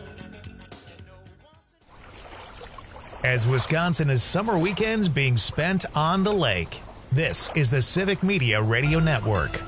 As Wisconsin is summer weekends being spent on the lake, this is the Civic Media Radio Network.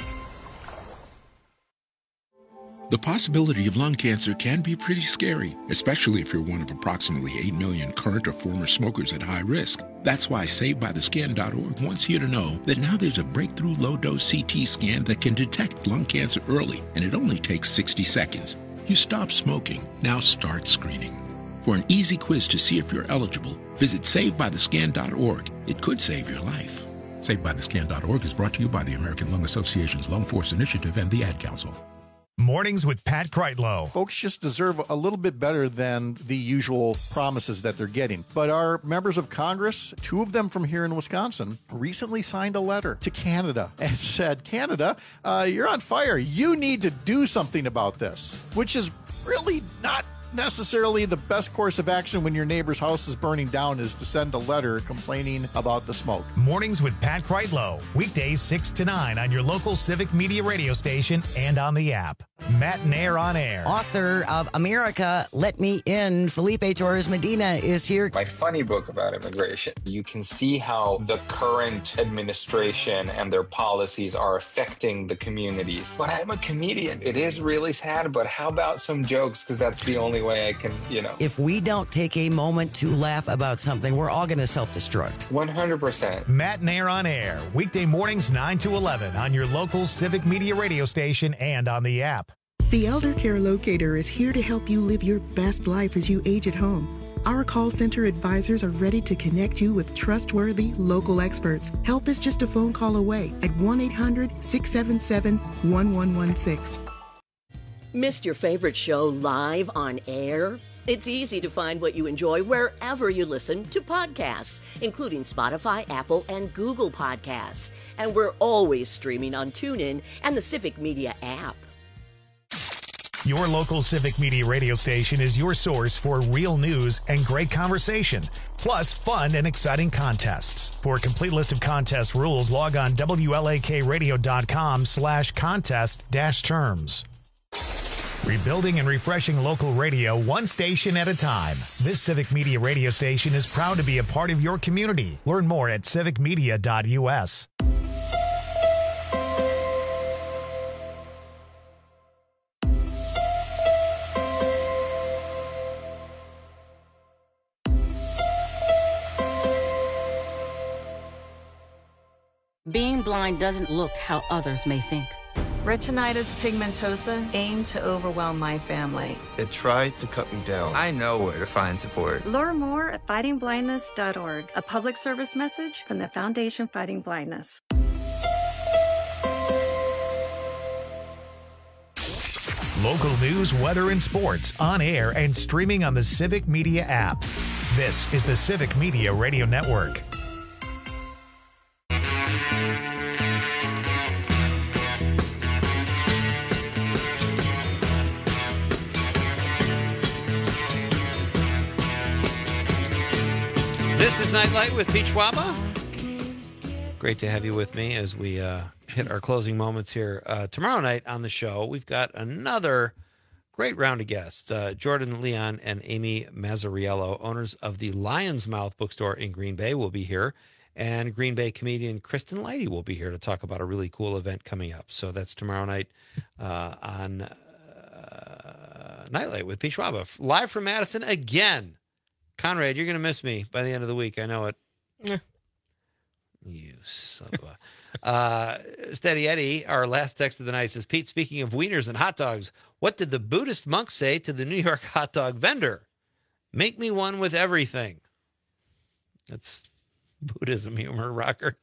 The possibility of lung cancer can be pretty scary, especially if you're one of approximately 8 million current or former smokers at high risk. That's why SaveByTheScan.org wants you to know that now there's a breakthrough low-dose CT scan that can detect lung cancer early, and it only takes 60 seconds. You stop smoking, now start screening. For an easy quiz to see if you're eligible, visit SaveByTheScan.org. It could save your life. SaveByTheScan.org is brought to you by the American Lung Association's Lung Force Initiative and the Ad Council. Mornings with Pat Kreitlow. Folks just deserve a little bit better than the usual promises that they're getting. But our members of Congress, 2 of them from here in Wisconsin, recently signed a letter to Canada and said, Canada, you're on fire. You need to do something about this, which is really not necessarily the best course of action when your neighbor's house is burning down, is to send a letter complaining about the smoke. Mornings with Pat Kreitlow. Weekdays 6 to 9 on your local Civic Media radio station and on the app. Matt Nair on Air. Author of America, Let Me In, Felipe Torres Medina is here. My funny book about immigration. You can see how the current administration and their policies are affecting the communities. But I'm a comedian. It is really sad, but how about some jokes? Because that's the only way I can, If we don't take a moment to laugh about something, we're all going to self-destruct. 100%. Matt Nair on Air, weekday mornings 9 to 11 on your local Civic Media radio station and on the app. The Elder Care Locator is here to help you live your best life as you age at home. Our call center advisors are ready to connect you with trustworthy local experts. Help is just a phone call away at 1-800-677-1116. Missed your favorite show live on air? It's easy to find what you enjoy wherever you listen to podcasts, including Spotify, Apple, and Google Podcasts. And we're always streaming on TuneIn and the Civic Media app. Your local Civic Media radio station is your source for real news and great conversation, plus fun and exciting contests. For a complete list of contest rules, log on WLAKradio.com/contest-terms. Rebuilding and refreshing local radio one station at a time. This Civic Media radio station is proud to be a part of your community. Learn more at civicmedia.us. Being blind doesn't look how others may think. Retinitis pigmentosa aimed to overwhelm my family. It tried to cut me down. I know where to find support. Learn more at fightingblindness.org, a public service message from the Foundation Fighting Blindness. Local news, weather, and sports on air and streaming on the Civic Media app. This is the Civic Media Radio Network. This is Nightlight with Pete Schwaba. Great to have you with me as we hit our closing moments here. Tomorrow night on the show, we've got another great round of guests. Jordan Leon and Amy Mazzariello, owners of the Lion's Mouth bookstore in Green Bay, will be here. And Green Bay comedian Kristen Leidy will be here to talk about a really cool event coming up. So that's tomorrow night on Nightlight with Pete Schwaba. Live from Madison again. Conrad, you're going to miss me by the end of the week. I know it. You son of a... Steady Eddie, our last text of the night, says, Pete, speaking of wieners and hot dogs, what did the Buddhist monk say to the New York hot dog vendor? Make me one with everything. That's Buddhism humor, rocker.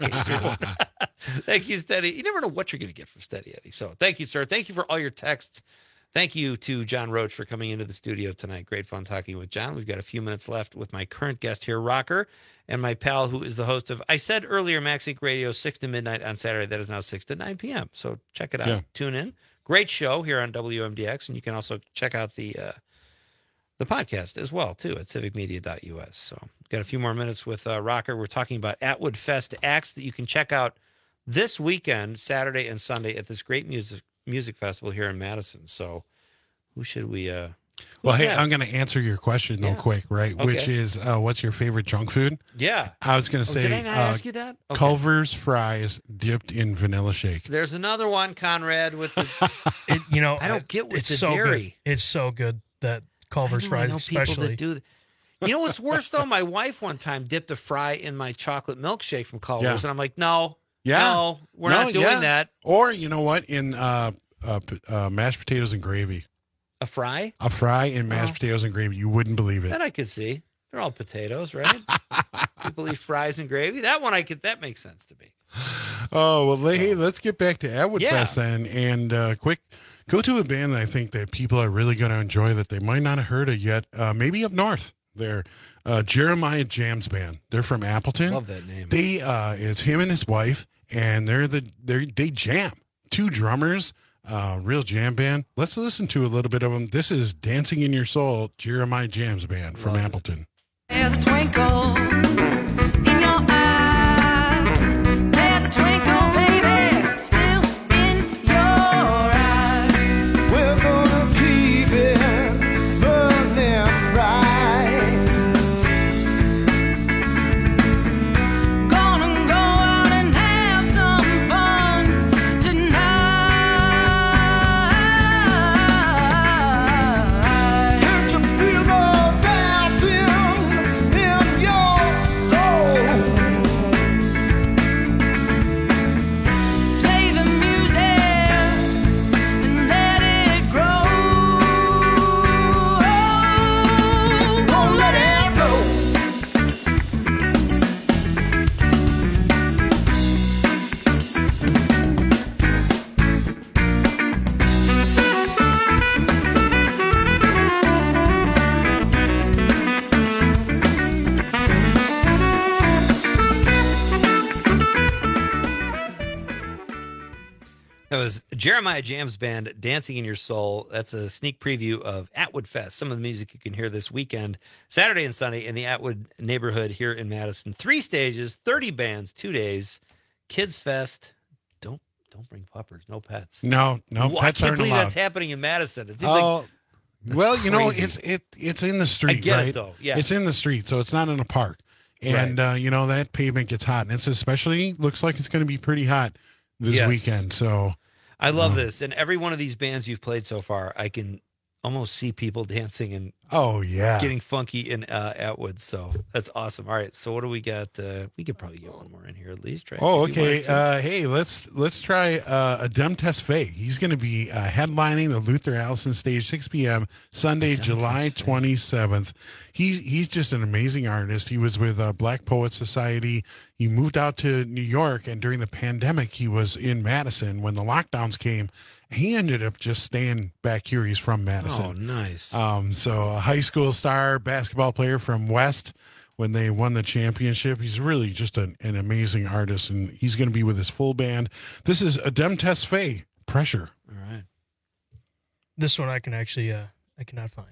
Thank you, Steady. You never know what you're going to get from Steady Eddie. So thank you, sir. Thank you for all your texts. Thank you to John Roach for coming into the studio tonight. Great fun talking with John. We've got a few minutes left with my current guest here, Rocker, and my pal who is the host of, I said earlier, Max Inc. Radio, 6 to midnight on Saturday. That is now 6 to 9 p.m. So check it out. Yeah. Tune in. Great show here on WMDX, and you can also check out the podcast as well, too, at civicmedia.us. So got a few more minutes with Rocker. We're talking about Atwood Fest acts that you can check out this weekend, Saturday and Sunday, at this great music festival here in Madison. So who should we well, hey, I'm going to answer your question though quick, right? Okay. Which is what's your favorite junk food? Yeah. I was going to say did I not ask you that? Okay. Culver's fries dipped in vanilla shake. There's another one, Conrad, with the I don't get with the so dairy. Good. It's so good that Culver's fries especially. You know what's worse though? My wife one time dipped a fry in my chocolate milkshake from Culver's and I'm like, no, we're not doing that. Or you know what? In mashed potatoes and gravy. A fry? A fry in mashed potatoes and gravy. You wouldn't believe it. That I could see. They're all potatoes, right? People eat fries and gravy. That one that makes sense to me. Oh, well, hey, let's get back to Atwood Fest then. And quick, go to a band that I think that people are really going to enjoy that they might not have heard of yet. Maybe up north. They're Jeremiah Jams Band. They're from Appleton. Love that name. It's him and his wife, and they jam. 2 drummers. Real jam band. Let's listen to a little bit of them. This is Dancing in Your Soul, Jeremiah Jams Band from Appleton. There's a twinkle in your eye. There's a twinkle, baby, still in your eye. Well, That was Jeremiah Jam's band, Dancing in Your Soul. That's a sneak preview of Atwood Fest. Some of the music you can hear this weekend, Saturday and Sunday, in the Atwood neighborhood here in Madison. 3 stages, 30 bands, 2 days. Kids Fest. Don't bring puppers. No pets. No, pets aren't allowed. I can't believe that's happening in Madison. It seems like well, crazy. you know, it's in the street, I get right? it, though. Yeah. It's in the street, so it's not in a park. And, you know, that pavement gets hot. And it's especially, looks like it's going to be pretty hot this weekend. So I love this. And every one of these bands you've played so far, I can almost see people dancing and getting funky in Atwood. So that's awesome. All right. So what do we got? We could probably get one more in here at least. Right? Oh, okay. Hey, let's try Adem Tesfaye. He's going to be headlining the Luther Allison stage, 6 p.m. Sunday, July 27th. He's just an amazing artist. He was with Black Poets Society. He moved out to New York, and during the pandemic, he was in Madison when the lockdowns came. He ended up just staying back here. He's from Madison. Oh, nice. So a high school star basketball player from West when they won the championship. He's really just an amazing artist, and he's going to be with his full band. This is Adem Tesfaye, Pressure. All right. This one I can actually, I cannot find.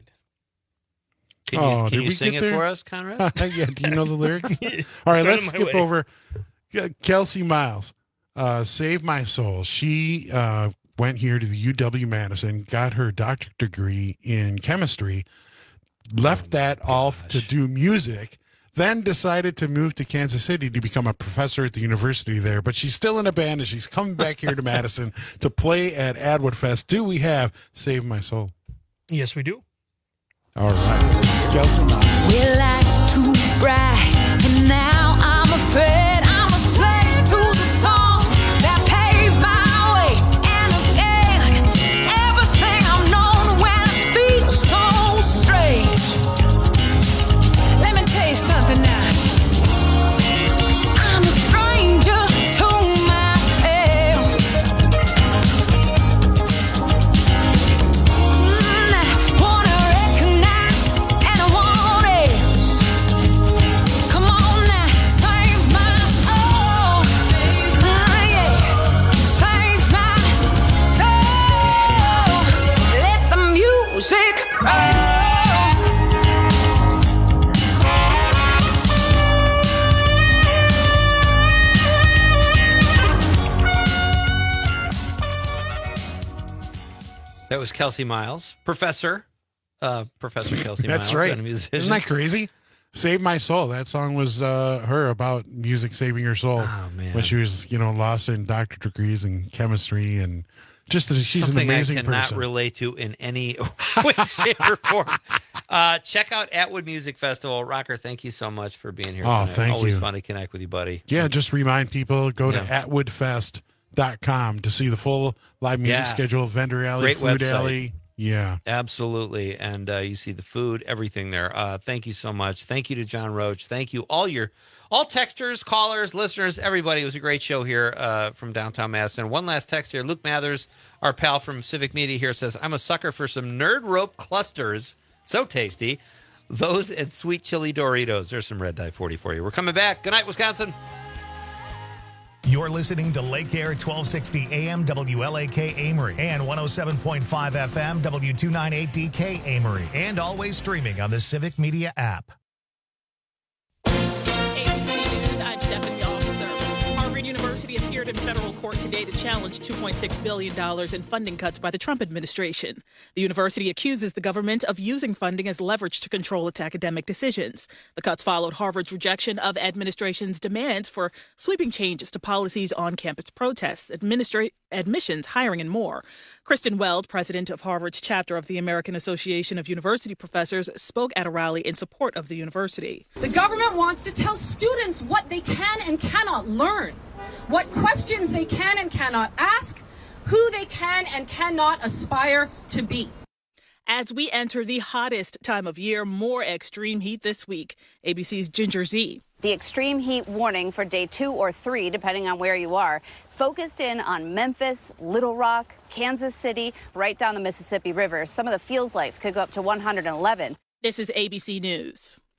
Can you sing it for us, Conrad? Yeah, do you know the lyrics? All right, let's skip over. Kelsey Miles, Save My Soul. She went here to the UW-Madison, got her doctorate degree in chemistry, left that off to do music, then decided to move to Kansas City to become a professor at the university there. But she's still in a band, and she's coming back here to Madison to play at Atwood Fest. Do we have Save My Soul? Yes, we do. All right. Kelsey Miles. Well, life's too bright, and now I'm afraid I'm a slave to the song that paved my way. And again, everything I'm known when I feel so strange. Let me tell you something now. I'm a stranger to myself. I wanna recognize and I want else. Come on now, save my soul. Yeah. Save my soul. Let the music roll. That was Kelsey Miles, Professor Kelsey Miles. That's right. And a musician. Isn't that crazy? Save My Soul. That song was her about music saving her soul. Oh, man. When she was, lost in doctorate degrees in chemistry, and she's Something an amazing I cannot person. relate to in any way, shape, or form. Check out Atwood Music Festival. Rocker, thank you so much for being here. Oh, tonight. thank Always you. fun to connect with you, buddy. Yeah, just remind people, go to atwoodfest.com to see the full live music schedule, vendor alley, Great food website. alley. Yeah. Absolutely. And you see the food, everything there. Thank you so much. Thank you to John Roach. Thank you, all texters, callers, listeners, everybody. It was a great show here from downtown Madison. One last text here. Luke Mathers, our pal from Civic Media here, says, I'm a sucker for some Nerd Rope clusters. So tasty. Those and sweet chili Doritos. There's some Red Dye 40 for you. We're coming back. Good night, Wisconsin. You're listening to Lake Air 1260 AM WLAK Amory and 107.5 FM W298DK Amory, and always streaming on the Civic Media app. I'm Stephanie Officer. Harvard University appeared in federal court today to challenge $2.6 billion in funding cuts by the Trump administration. The university accuses the government of using funding as leverage to control its academic decisions. The cuts followed Harvard's rejection of administration's demands for sweeping changes to policies on campus protests, admissions, hiring, and more. Kristen Weld, president of Harvard's chapter of the American Association of University Professors, spoke at a rally in support of the university. The government wants to tell students what they can and cannot learn, what questions they can and cannot ask, who they can and cannot aspire to be. As we enter the hottest time of year, more extreme heat this week. ABC's Ginger Z. The extreme heat warning for day 2 or 3, depending on where you are, focused in on Memphis, Little Rock, Kansas City, right down the Mississippi River. Some of the feels likes could go up to 111. This is ABC News.